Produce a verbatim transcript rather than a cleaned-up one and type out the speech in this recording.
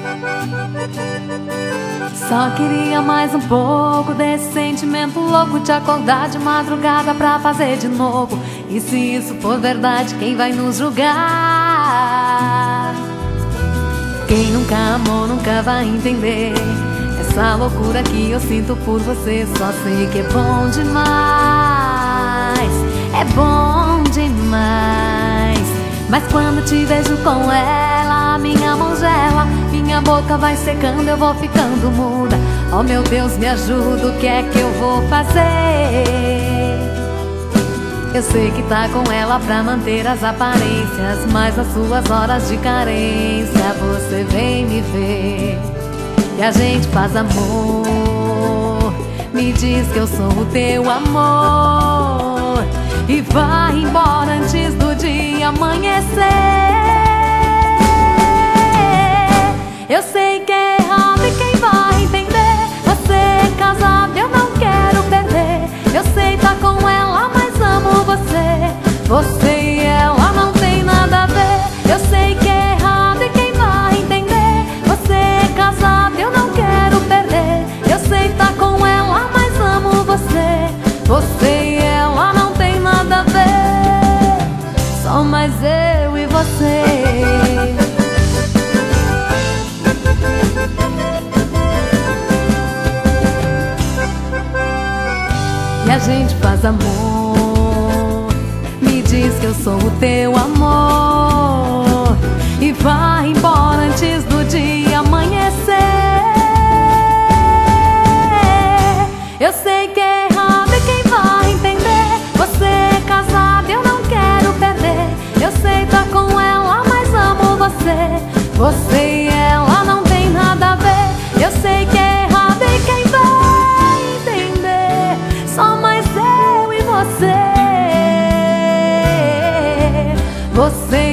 Só queria mais um pouco desse sentimento louco, te acordar de madrugada pra fazer de novo. E se isso for verdade, quem vai nos julgar? Quem nunca amou nunca vai entender essa loucura que eu sinto por você. Só sei que é bom demais, é bom demais. Mas quando te vejo com ela, minha mão gela, minha boca vai secando, eu vou ficando muda. Oh meu Deus, me ajuda, o que é que eu vou fazer? Eu sei que tá com ela pra manter as aparências, mas nas suas horas de carência você vem me ver e a gente faz amor. Me diz que eu sou o teu amor e vai embora antes do dia amanhecer. Eu sei que é errado e quem vai entender? Você é casado, eu não quero perder. Eu sei tá com ela, mas amo você. Você e ela não tem nada a ver. Eu sei que é errado e quem vai entender? Você é casado, eu não quero perder. Eu sei tá com ela, mas amo você. Você e ela não tem nada a ver. Só mais eu e você. E a gente faz amor. Me diz que eu sou o teu amor e vai embora antes do dia amanhecer. Eu sei que é errado e quem vai entender? Você é casado, eu não quero perder. Eu sei tá com ela, mas amo você. Você e ela não tem nada a ver. Eu sei que é errado e quem vai entender? Só mais eu e você. Você